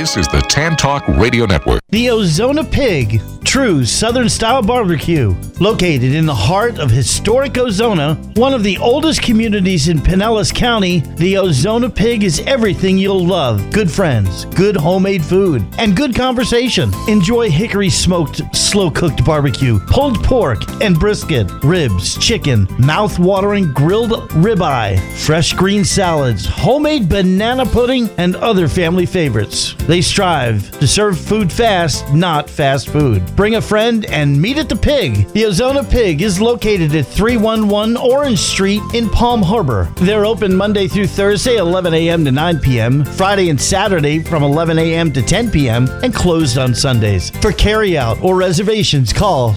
This is the Tan Talk Radio Network. The Ozona Pig, true Southern-style barbecue. Located in the heart of historic Ozona, one of the oldest communities in Pinellas County, the Ozona Pig is everything you'll love. Good friends, good homemade food, and good conversation. Enjoy hickory-smoked, slow-cooked barbecue, pulled pork and brisket, ribs, chicken, mouth-watering grilled ribeye, fresh green salads, homemade banana pudding, and other family favorites. They strive to serve food fast, not fast food. Bring a friend and meet at the Pig. The Ozona Pig is located at 311 Orange Street in Palm Harbor. They're open Monday through Thursday, 11 a.m. to 9 p.m., Friday and Saturday from 11 a.m. to 10 p.m., and closed on Sundays. For carryout or reservations, call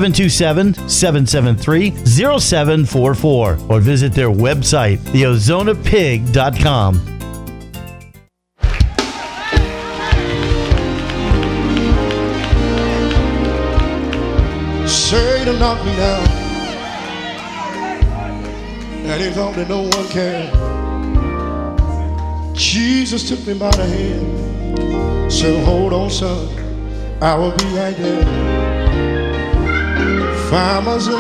727-773-0744 or visit their website, theozonapig.com. Satan knocked me down, and he thought that no one cared. Jesus took me by the hand, said, hold on, son, I will be right there. Find myself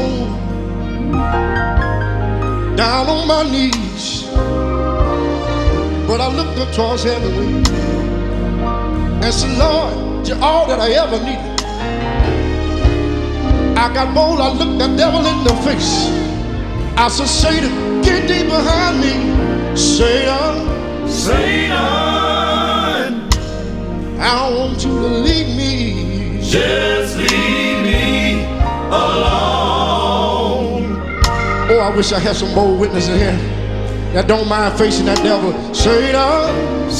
down on my knees, but I looked up towards heaven and said, Lord, you're all that I ever needed. I got bold, I looked that devil in the face. I said, Satan, get thee behind me. Satan, I want you to leave me. Just leave me alone. Oh, I wish I had some bold witnesses here that don't mind facing that devil. Satan,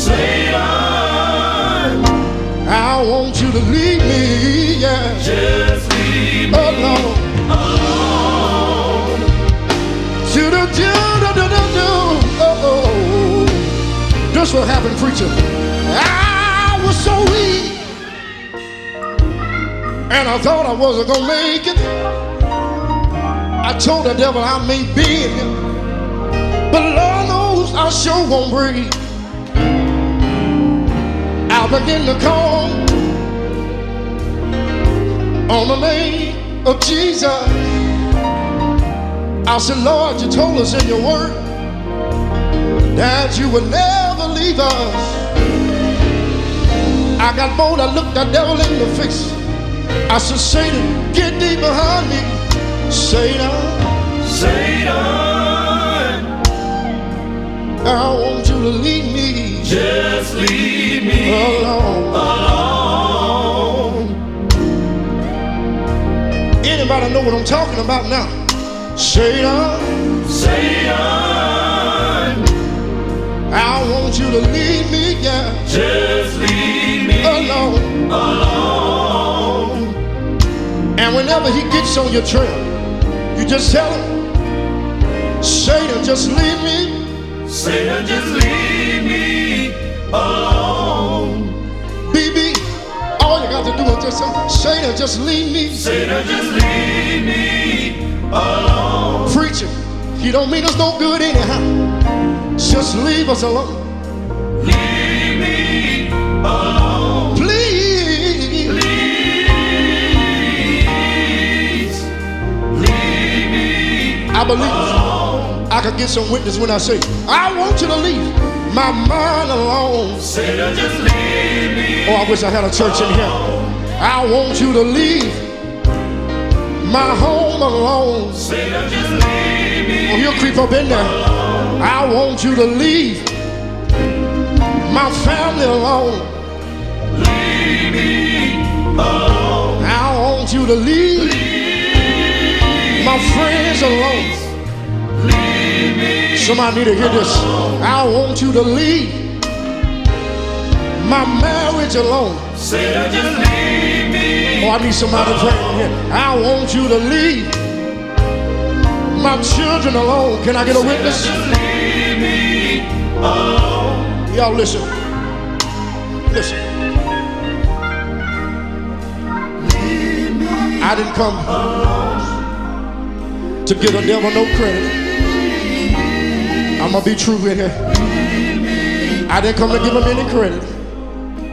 I want you to leave me, yeah. Just leave me alone. This what happened, preacher. I was so weak, and I thought I wasn't gonna make it. I told the devil I may be in it, but Lord knows I sure won't breathe. I began to call on the name of Jesus. I said, Lord, you told us in your word that you would never leave us. I got bold, I looked that devil in the face. I said, Satan, get thee behind me. Satan, I want you to leave me. Just leave me alone. Anybody know what I'm talking about now? Satan, I want you to leave me, yeah. Just leave me alone. And whenever he gets on your trail, you just tell him, Satan, just leave me. Satan, just leave me alone. BB, all you got to do is just say, Satan, just leave me. Satan, just leave me alone. Preacher, he don't mean us no good anyhow. Just leave us alone. Leave me alone. Please. Leave me I believe alone. I could get some witness when I say, I want you to leave my mind alone. Satan, just leave me. Oh, I wish I had a church in here. I want you to leave my home alone. Satan, just leave me. Oh, he'll creep up in there. I want you to leave my family alone. Leave me alone. I want you to leave my friends alone. Leave me. Somebody need to hear this. I want you to leave my marriage alone. Satan, just leave me. Oh, I need somebody praying here. I want you to leave my children alone. Can I get a witness? Just leave me alone. Y'all listen. Listen. I didn't come to give the devil no credit. I'm gonna be true in here. I didn't come to give him any credit.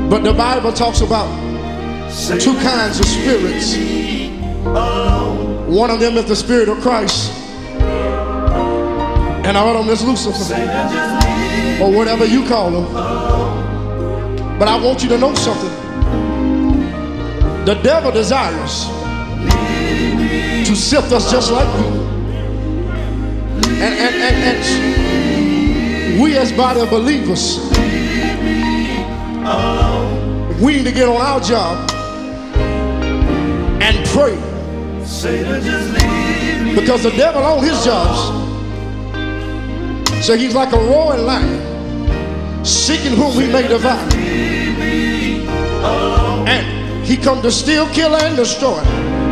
But the Bible talks about two kinds of spirits. One of them is the spirit of Christ, and the other one is Lucifer, or whatever you call them. But I want you to know something. The devil desires to sift us just like you. And we as body of believers, we need to get on our job and pray. Because the devil on his jobs, so he's like a roaring lion, seeking whom we may devour. And he come to steal, kill, and destroy.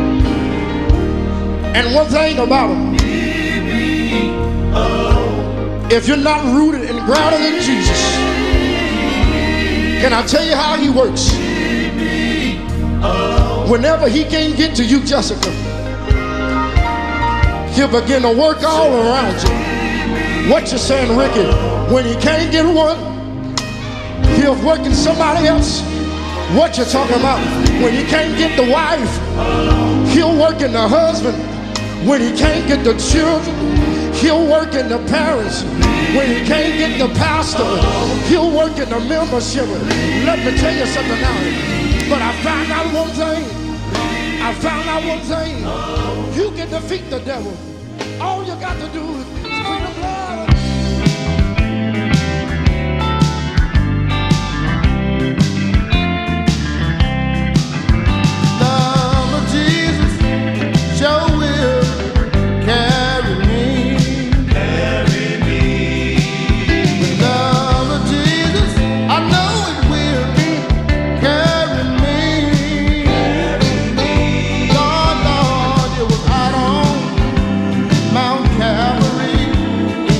And one thing about him, if you're not rooted and grounded in Jesus, can I tell you how he works? Whenever he can't get to you, Jessica, he'll begin to work all around you. What you saying, Ricky? When he can't get one, he'll work in somebody else. What you talking about? When he can't get the wife, he'll work in the husband. When he can't get the children, he'll work in the parents. When he can't get the pastor, he'll work in the membership. Let me tell you something now. But I found out one thing. You can defeat the devil. All you got to do is plead the blood. Love of Jesus, sure will carry me. The love of Jesus, I know it will carry me. Lord, it was out on Mount Calvary.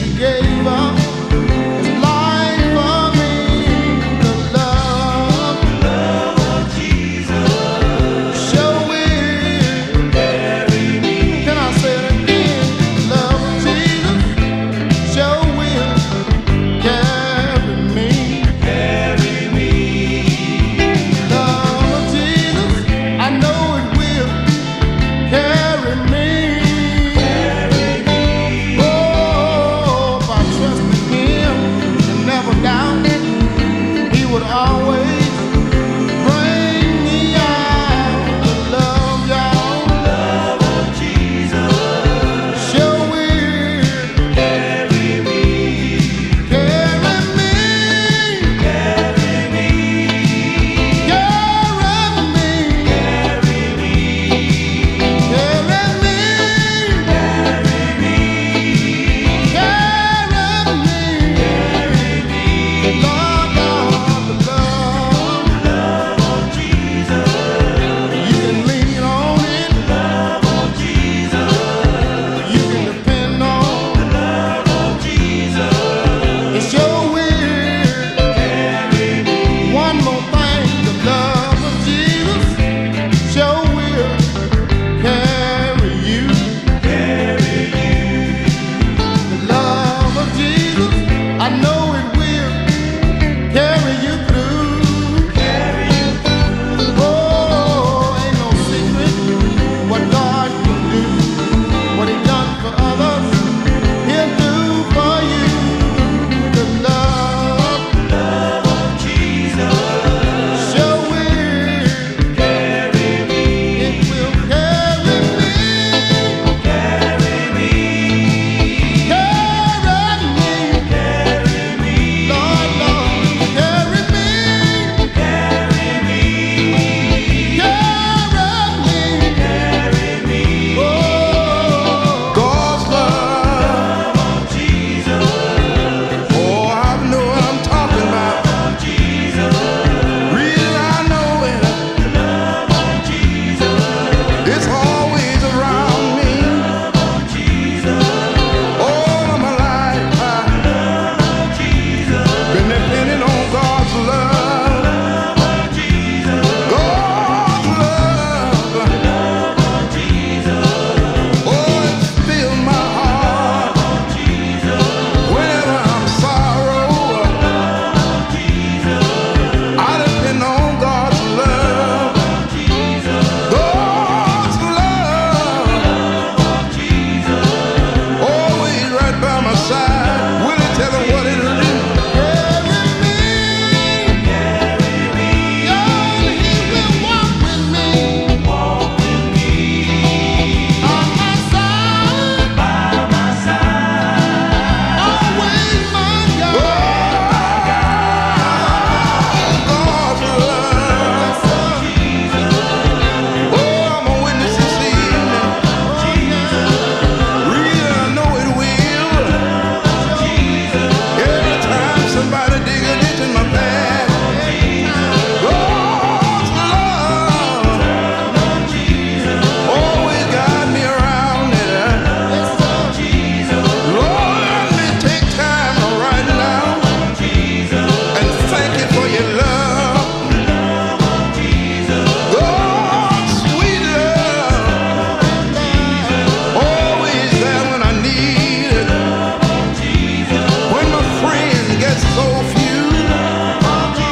dig a ditch in my path. God's love always guide me around it. Lord, let me take time right now and thank you for your love. God's sweet love, always there when I need it. When my friends get so few,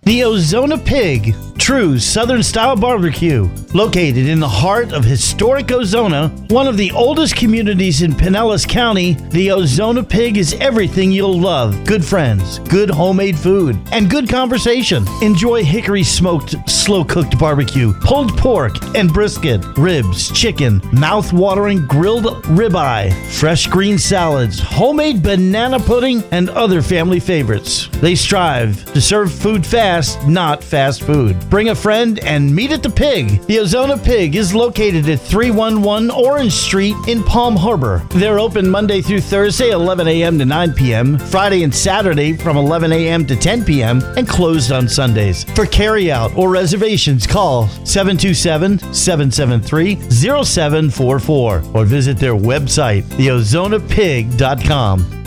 The Ozona Pig, true Southern style barbecue. Located in the heart of historic Ozona, one of the oldest communities in Pinellas County, the Ozona Pig is everything you'll love. Good friends, good homemade food, and good conversation. Enjoy hickory smoked, slow-cooked barbecue, pulled pork and brisket, ribs, chicken, mouth-watering grilled ribeye, fresh green salads, homemade banana pudding, and other family favorites. They strive to serve food fast, not fast food. Bring a friend and meet at the Pig. The Ozona Pig is located at 311 Orange Street in Palm Harbor. They're open Monday through Thursday, 11 a.m. to 9 p.m., Friday and Saturday from 11 a.m. to 10 p.m., and closed on Sundays. For carryout or reservations, call 727-773-0744 or visit their website, theozonapig.com.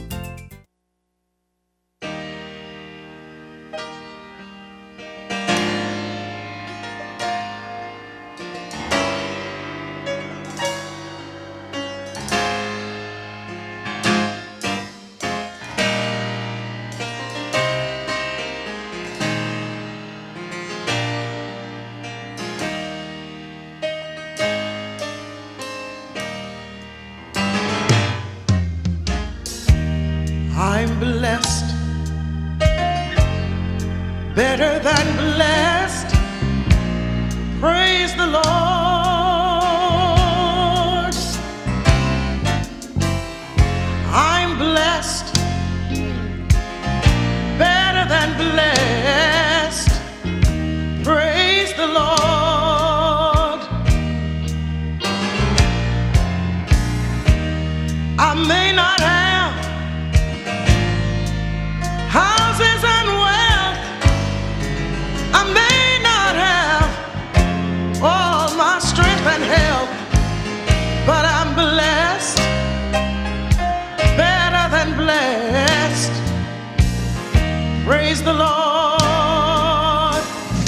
I'm blessed, better than blessed. Praise the Lord. I'm blessed, better than blessed. Praise the Lord. I may not have houses and wealth, I may not have all my strength and health, but I'm blessed, better than blessed. Praise the Lord.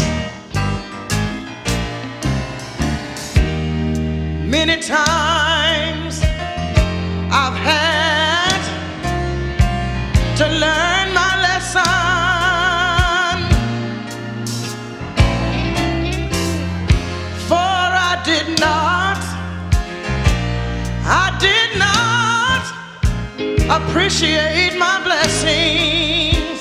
Many times I've had to learn my lesson, for I did not appreciate my blessings.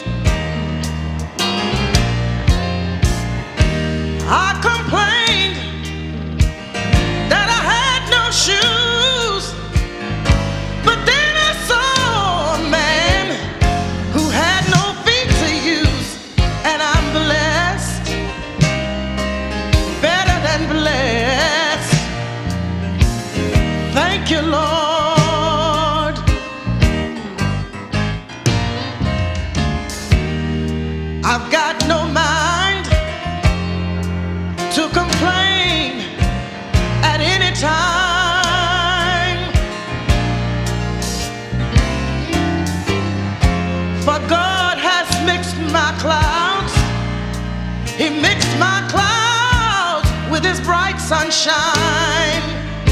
I complained that I had no shoes, but then I saw a man who had no feet to use, and I'm blessed, better than blessed. Thank you, Lord. I've got no mind to complain at any time, for God has mixed my clouds. He mixed my clouds with His bright sunshine.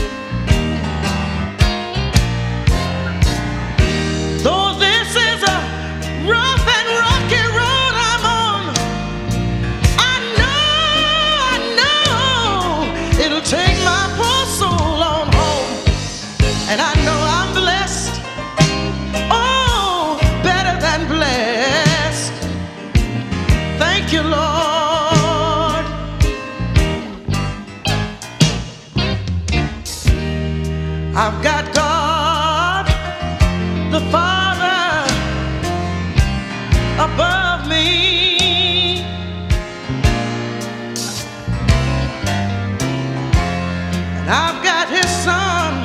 Though this is a rough and rocky road I'm on, I know it'll take my poor soul on home. And I know I'm blessed, oh, better than blessed. Thank you, Lord. I've got God, the Father, above me, and I've got His Son,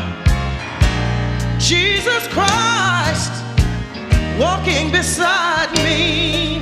Jesus Christ, walking beside me.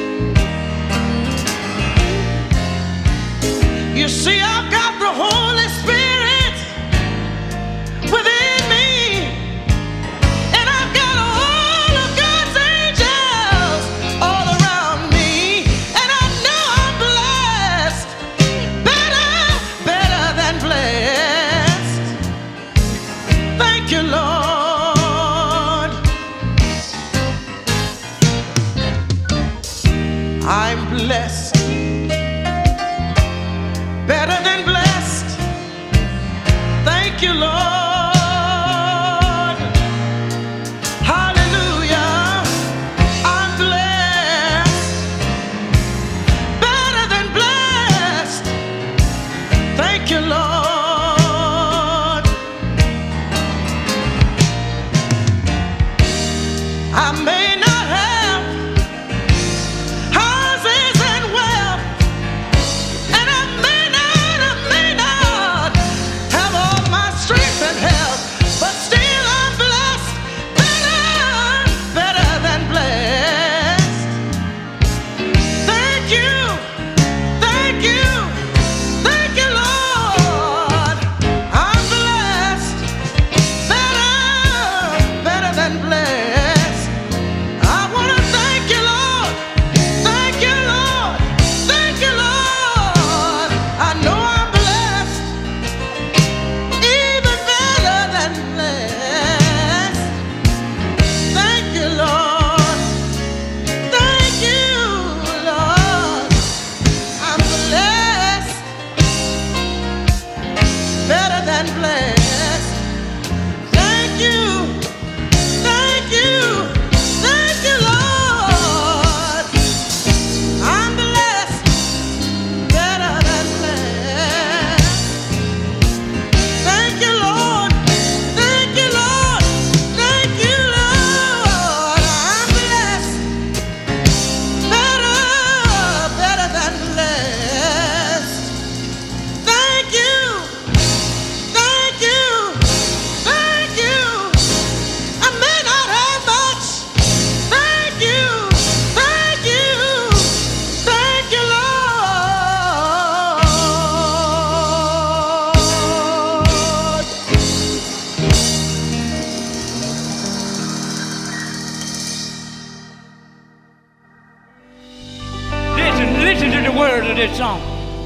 You see, I've got the Holy Spirit within me, and I've got all of God's angels all around me, and I know I'm blessed, better than blessed. Thank you, Lord. I'm blessed, you, Lord. Hallelujah. I'm blessed, better than blessed. Thank you, Lord. I may not have houses and wealth, and I may not have all my strength and health, but still I'm blessed, better than blessed. Thank you, thank you, thank you, Lord. I'm blessed, better than blessed. I want to thank you, Lord. Thank you, Lord. Thank you, Lord. I know I'm blessed, even better than blessed. Thank you, Lord. Thank you, Lord. I'm blessed, better than blessed. Thank you, thank you, thank you, Lord. I'm blessed, better than blessed. Thank you, Lord. Thank you, Lord. Thank you, Lord. I'm blessed, better than blessed. Thank you, thank you, thank you. I may not have much. Thank you, thank you, thank you, Lord. Listen to the words of this song.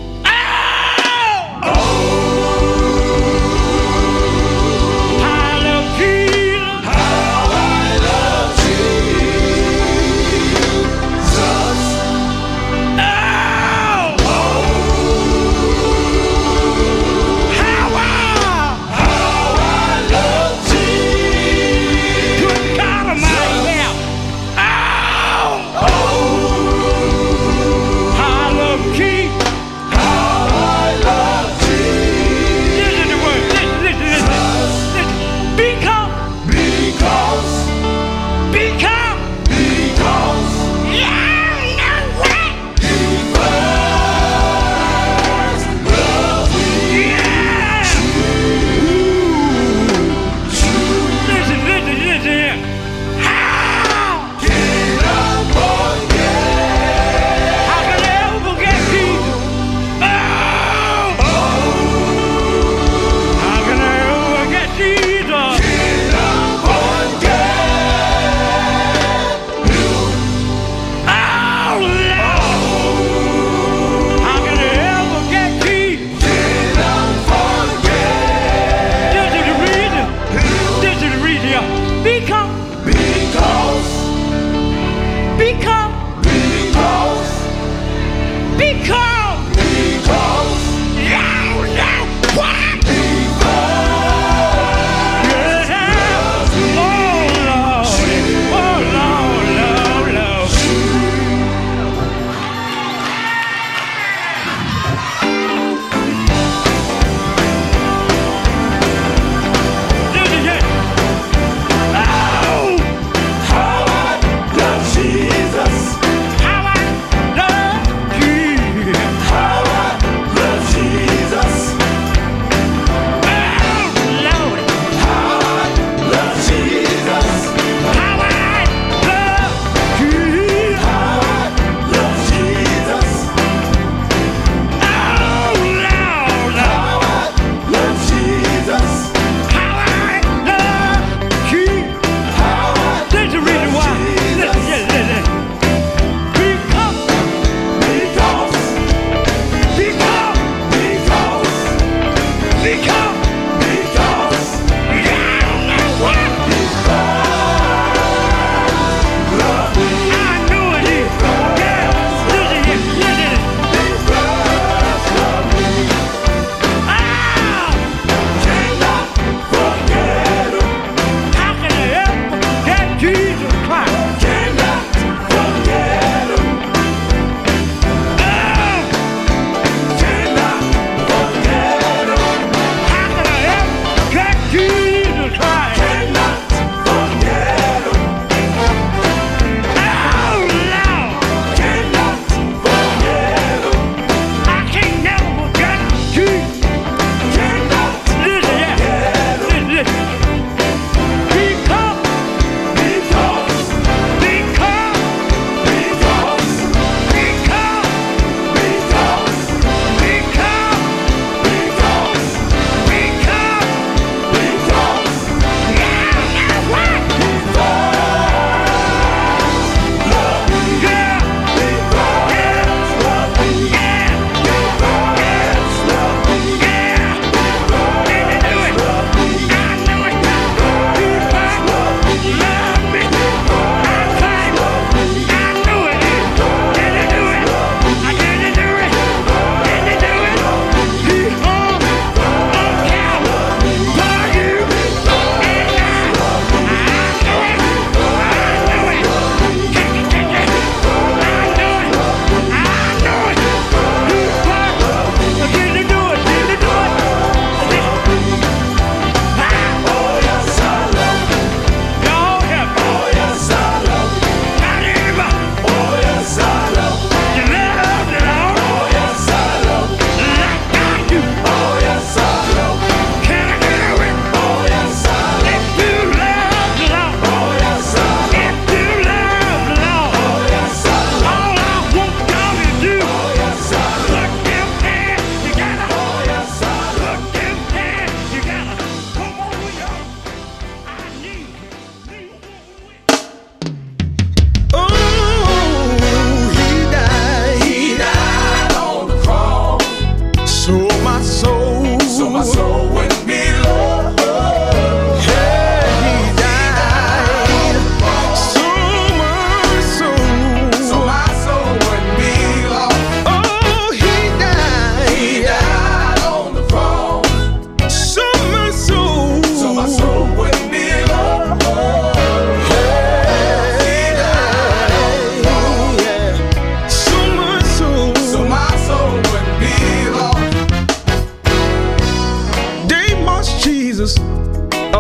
Ow! I love Jesus. Ow! Good God Almighty, yeah. Ow! I love Jesus.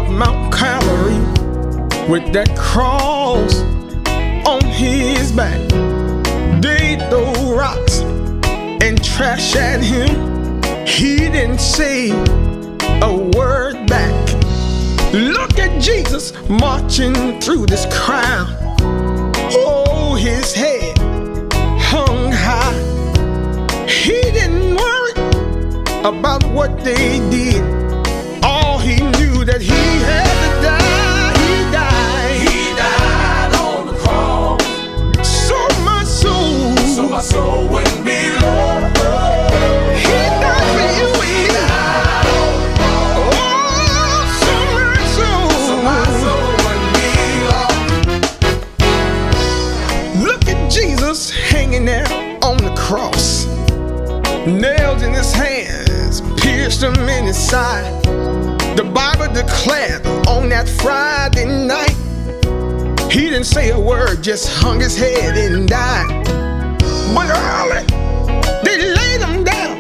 of Mount Calvary with that cross on his back. They throw rocks and trash at him. He didn't say a word back. Look at Jesus marching through this crowd. Oh, his head hung high. He didn't worry about what they did. All he knew that he had to die. He died. He died on the cross, So my soul, so my soul wouldn't be lost. he died for you and me. Oh, so my soul, So my soul wouldn't be lost. look at Jesus hanging there on the cross. Nails in his hands, pierced him in his side. The Bible declared on that Friday night, he didn't say a word, just hung his head and died. But early, they laid him down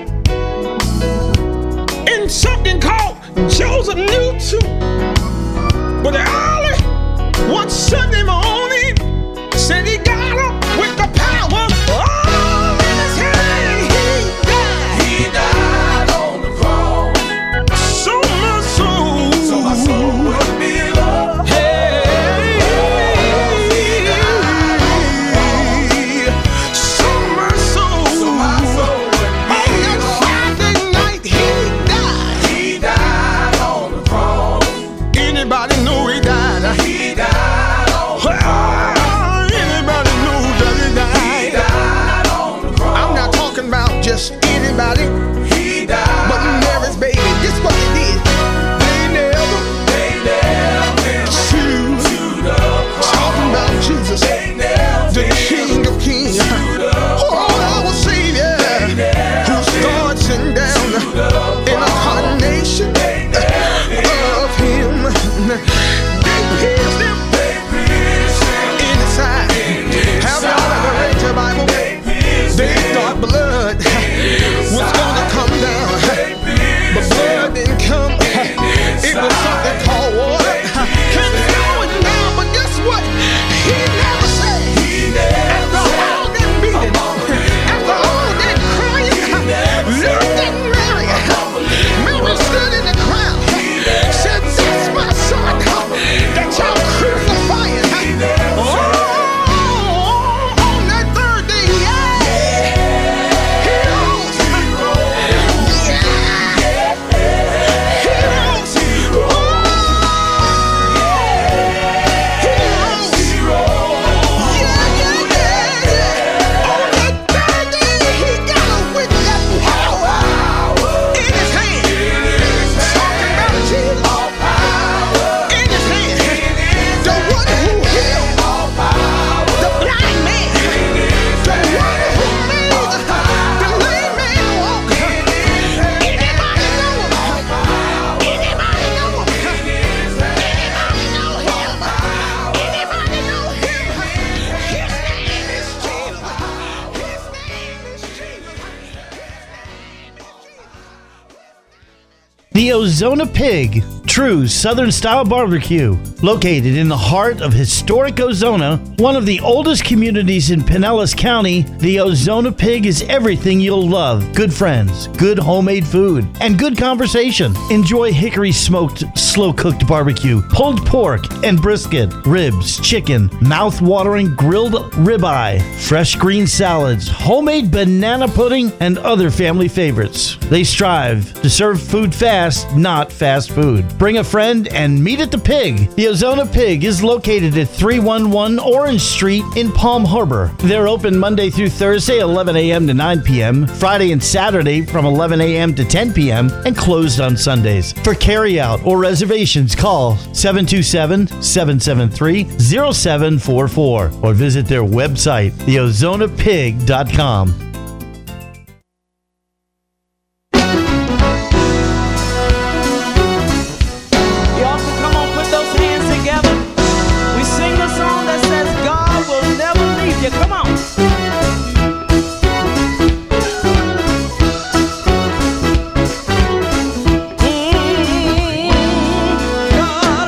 in something called Joseph knew too. But early, one Sunday morning, said he got up with the power all in his hand. He He died on the cross, so my soul, so my soul wouldn't be lost. so my soul, So my soul wouldn't on be that lost. Friday night he died. He died on the cross. Anybody know he died? He died on the cross. Anybody know that he He died? died on the cross. I'm not talking about just anybody, He died. but Mary's baby. This what they did. They nailed him They nailed him to to the cross. talking about Jesus, They nailed the him King of Kings. to the Oh, our Savior, who starts and down in a condemnation of him. They pierced him They pierced him in his side. Have y'all ever read your Bible? They thought blood was gonna come down, but blood didn't come. It was something called water. Came flowing down, but guess what? He never said. After all that beating, after all that crying, looked at Mary. Mary stood in the crowd, said, "That's my son that y'all crucifying." Oh, on that third day, yeah, he rose. Yeah, he rose. Oh, he rose. Yeah. On that third day, he got up with that power in his hand. Talking about Jesus in his hand. The one who healed the blind man. The one who made the lame man walk. Anybody know him? Anybody know him? Anybody know him? Anybody know him? His name is Jesus. His name is Jesus. The Ozona Pig, true Southern style barbecue. Located in the heart of historic Ozona, one of the oldest communities in Pinellas County, the Ozona Pig is everything you'll love. Good friends, good homemade food, and good conversation. Enjoy hickory smoked, slow cooked barbecue, pulled pork and brisket, ribs, chicken, mouth-watering grilled ribeye, fresh green salads, homemade banana pudding, and other family favorites. They strive to serve food fast, not fast food. Bring a friend and meet at the Pig. The Ozona Pig is located at 311 Orange Street in Palm Harbor. They're open Monday through Thursday, 11 a.m. to 9 p.m., Friday and Saturday from 11 a.m. to 10 p.m., and closed on Sundays. For carryout or reservations, call 727-773-0744 or visit their website, theozonapig.com. Y'all can come on, put those hands together. We sing a song that says God will never leave you. Come on. God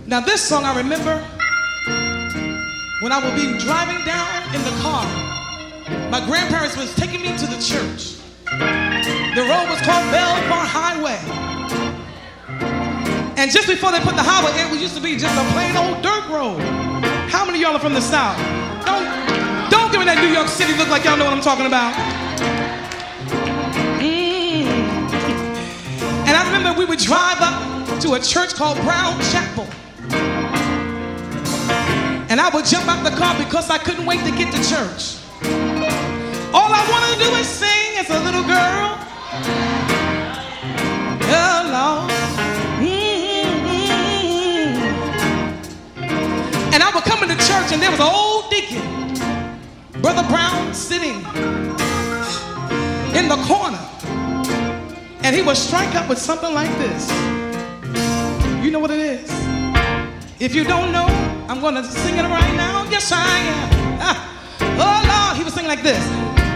Now this song I remember when I would be driving down in the car. My grandparents was taking me to the church. The road was called Belvoir Highway. And just before they put the highway in, it used to be just a plain old dirt road. How many of y'all are from the South? Don't give me that New York City look like y'all know what I'm talking about. And I remember we would drive up to a church called Brown Chapel. And I would jump out the car because I couldn't wait to get to church. All I wanted to do is sing as a little girl. Oh, Lord. And I would come into church and there was an old deacon, Brother Brown, sitting in the corner. And he would strike up with something like this. You know what it is? If you don't know, I'm going to sing it right now. Yes, I am. Oh, Lord, he was singing like this.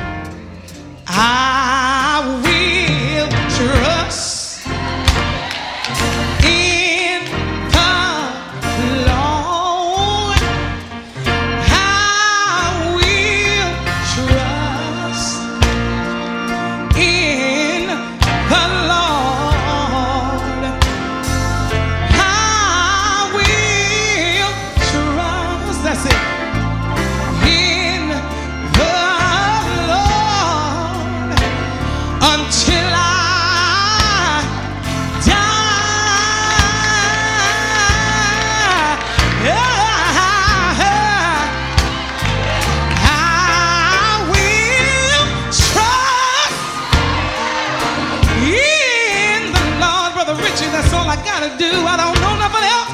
I will trust in the Lord. I will trust in the Lord. I will trust. That's it. In the Lord until I die. I will trust in the Lord. Brother Richie, that's all I gotta do. I don't know nothing else.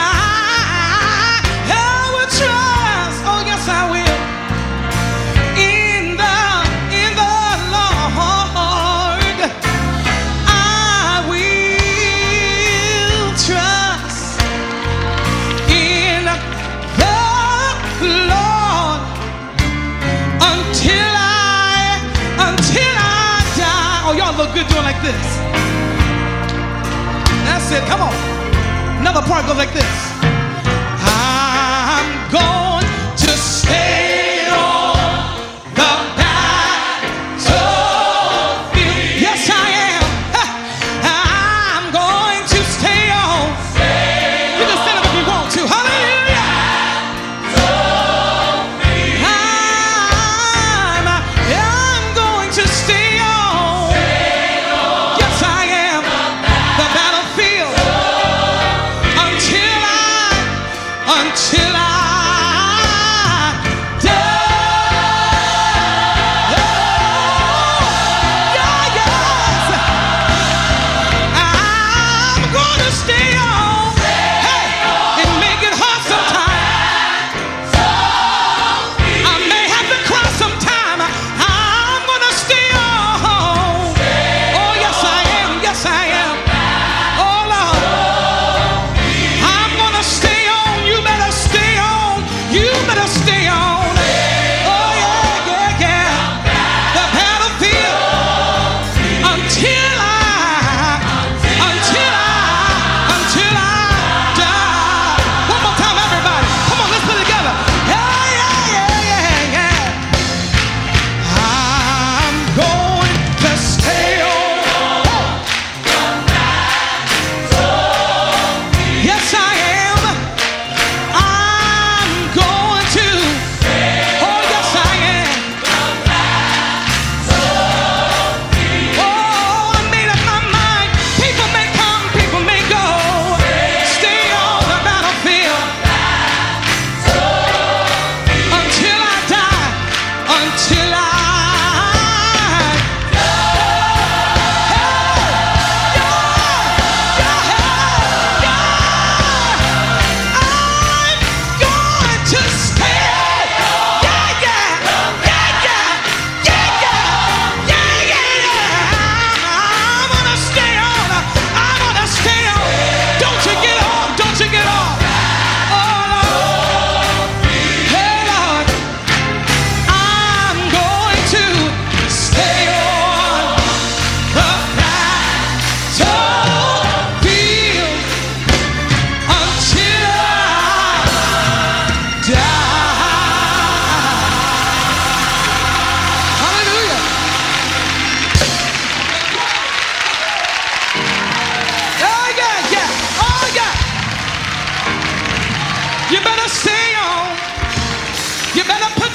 I will trust. Oh, yes, I will. In the Lord, I will trust in the Lord until I die. Oh, y'all look good doing like this. That's it. Come on. Another part goes like this. I'm going to stay on the battlefield. Yes, I am. I'm going to stay on. You can stand up if you want to. Hallelujah. I'm going to stay on. Yes, I am. The battlefield until I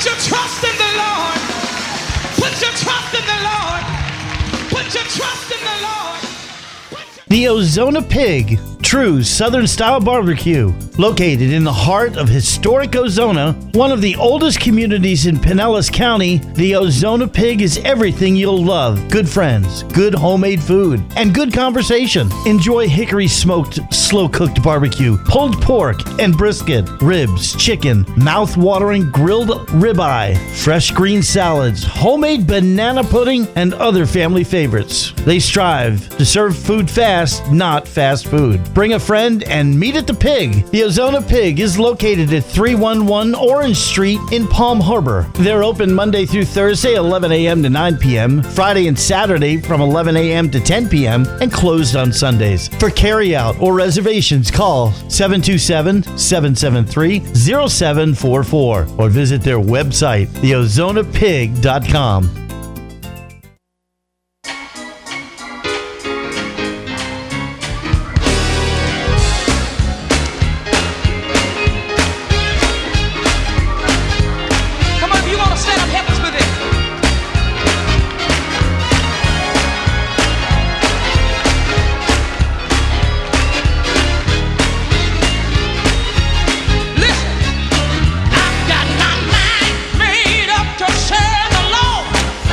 your trust in the Lord. Put your trust in the Lord. Put your trust in the Lord. The Ozona Pig, true Southern style barbecue. Located in the heart of historic Ozona, one of the oldest communities in Pinellas County, the Ozona Pig is everything you'll love. Good friends, good homemade food, and good conversation. Enjoy hickory smoked, slow cooked barbecue, pulled pork and brisket, ribs, chicken, mouth-watering grilled ribeye, fresh green salads, homemade banana pudding, and other family favorites. They strive to serve food fast, not fast food. Bring a friend and meet at the Pig. The Ozona Pig is located at 311 Orange Street in Palm Harbor. They're open Monday through Thursday, 11 a.m. to 9 p.m., Friday and Saturday from 11 a.m. to 10 p.m., and closed on Sundays. For carryout or reservations, call 727-773-0744 or visit their website, theozonapig.com. Come on, if you want to stand up, help us with it. Listen, I've got my mind made up to serve the Lord.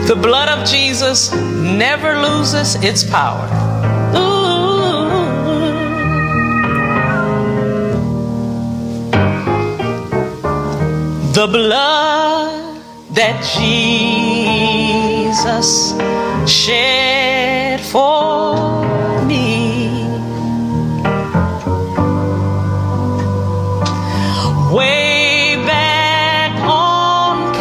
The blood of Jesus never loses its power. Ooh. The blood that Jesus shed for me, way back on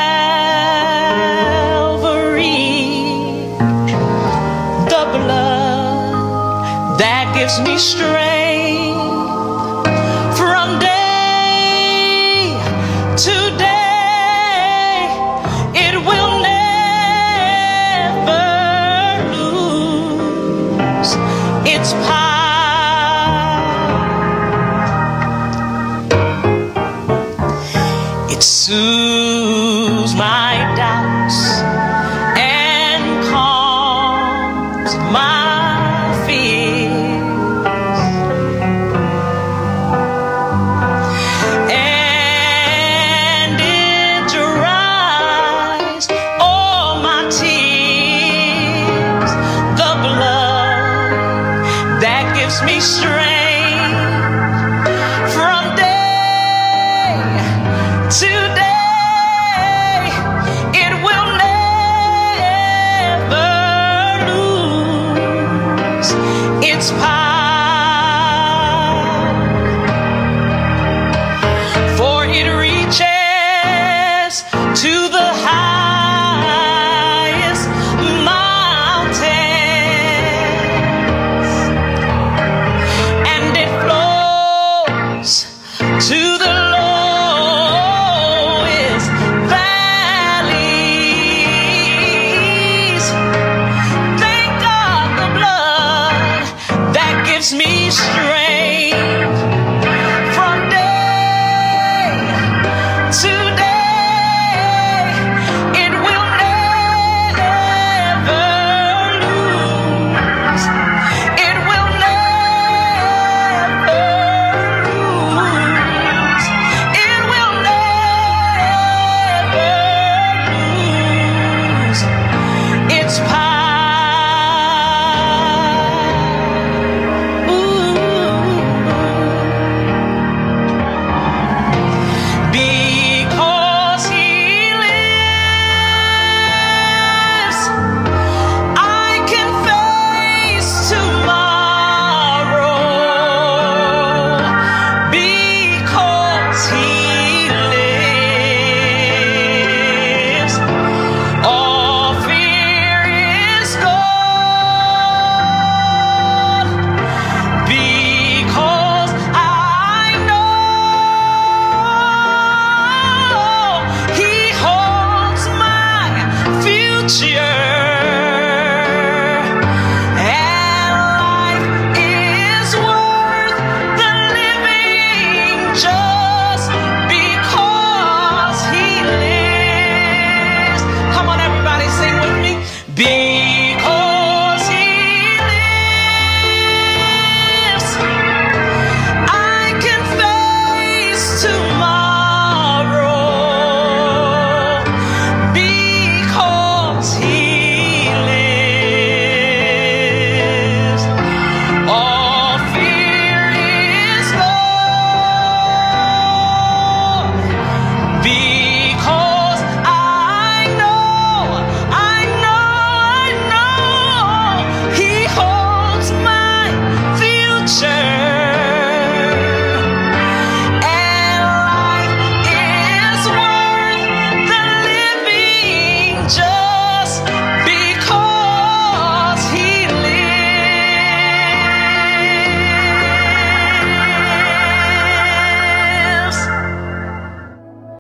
Calvary, the blood that gives me strength from day to day, it will never lose its power. It soothes my doubt